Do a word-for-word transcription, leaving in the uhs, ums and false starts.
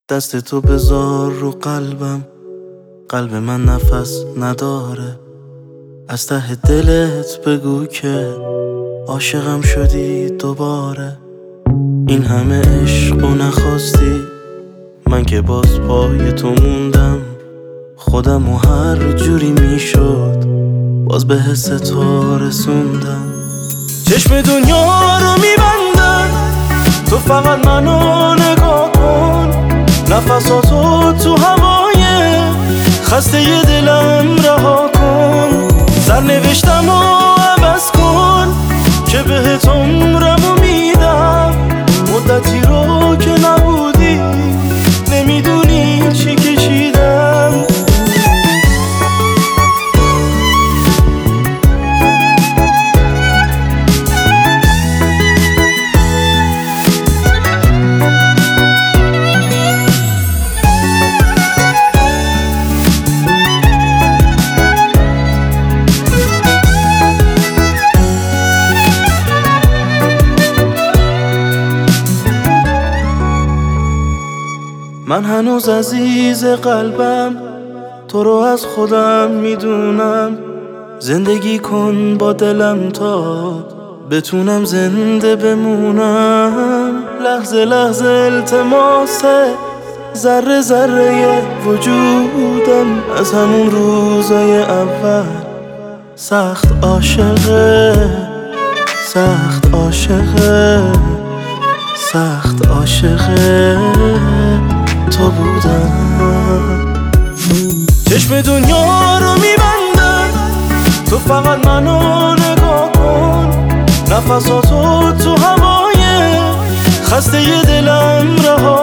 دست تو بذار رو قلبم، قلب من نفس نداره. از ته دلت بگو که عاشقم شدی دوباره. این همه عشق و نخواستی، من که باز پای تو موندم. خودم و هر جوری میشد باز به حس تو رسوندم. چشم دنیا رو میبندم، تو فقط منو نگاه کن. نفساتو تو هوای خسته ی دلم رها کن. سرنوشتم رو عوض کن که بهت عمرمو میدم. مدتی رو که نبودی نمیدونی چی کشیدم. من هنوز عزیز قلبم، تو رو از خودم میدونم. زندگی کن با دلم تا بتونم زنده بمونم. لحظه لحظه التماسه، ذره ذره وجودم. از همون روزای اول سخت عاشقه، سخت عاشقه، سخت عاشقه تو بودم. چشم دنیا رو میبندم، تو فقط منو نگاه کن. نفساتو تو هوای خسته ی دلم رها